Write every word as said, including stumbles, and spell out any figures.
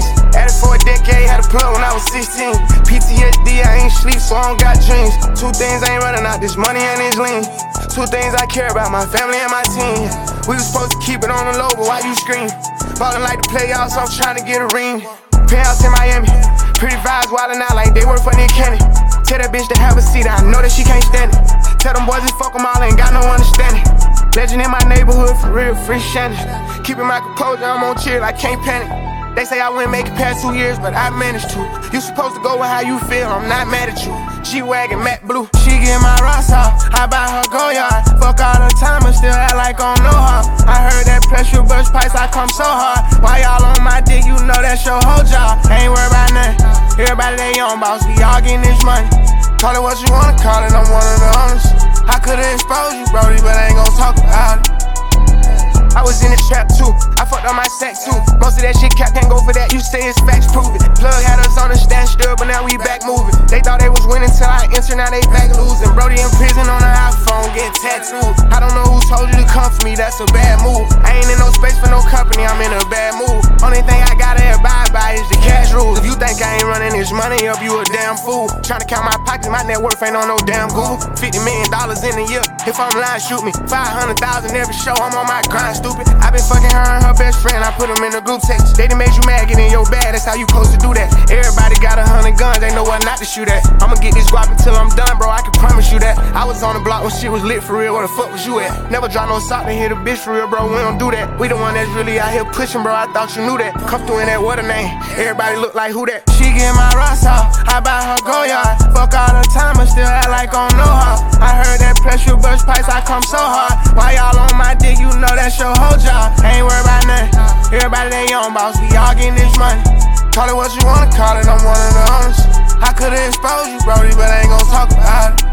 jeans. Added for a decade, had a plug when I was sixteen. P T S D, I ain't sleep, so I don't got dreams. Two things I ain't running out, this money and this lean. Two things I care about, my family and my team. We was supposed to keep it on the low, but why you scream? Ballin' like the playoffs, I'm trying to get a ring. Penthouse in Miami, pretty vibes wildin' out like they work for Nick Cannon. Tell that bitch to have a seat, I know that she can't stand it. Tell them boys to fuck them all, ain't got no understanding. Legend in my neighborhood, for real, free Shannon. Keeping my composure, I'm on chill, I can't panic. They say I wouldn't make it past two years, but I managed to. You supposed to go with how you feel, I'm not mad at you. G-Wagon, matte blue. She get my rocks off, I buy her Goyard. Fuck all the time, but still act like I don't know her. I heard that pressure burst pipes, I come so hard. Why y'all on my dick, you know that's your whole job. Ain't worried about nothing, everybody they own boss, we all getting this money. Call it what you wanna call it, I'm one of the owners. I could've exposed you, Brody, but I ain't gon' talk about it. I was in the trap too, I fucked on my sack too. Most of that shit cap can't go for that, you say it's facts, prove it. Plug had us on a standstill, but now we back moving. They thought they was winning till I entered, now they back losing. Brody in prison on an iPhone, getting tattooed. I don't know who told you to come for me, that's a bad move. I ain't in no space for no company, I'm in a bad mood. Only thing I gotta abide by is the cash rules. If you think I ain't running this money up, you a damn fool. Tryna count my pockets, my net worth ain't on no damn Google. fifty million dollars in a year, if I'm lying, shoot me. five hundred thousand every show, I'm on my grind, stupid. I been fucking her and her best friend, I put them in a group text. They done made you mad, get in your bag, that's how you supposed to do that. Everybody got a hundred guns, they know what not to shoot at. I'ma get this guap until I'm done, bro, I can promise you that. I was on the block when shit was lit for real, where the fuck was you at? Never drop no sock to hit a bitch for real, bro, we don't do that. We the one that's really out here pushing, bro, I thought you knew that. Come through in that, what a name, everybody look like who that? She get my rocks off, I buy her Goyard. Fuck all the time, but still act like I don't know her. I heard that pressure burst pipes, I come so hard. Why y'all on my dick, you know that's your whole job. Ain't worried about nothing, everybody they own boss, we all getting this money. Call it what you wanna call it, I'm one of the owners. I could've exposed you, Brody, but I ain't gon' talk about it.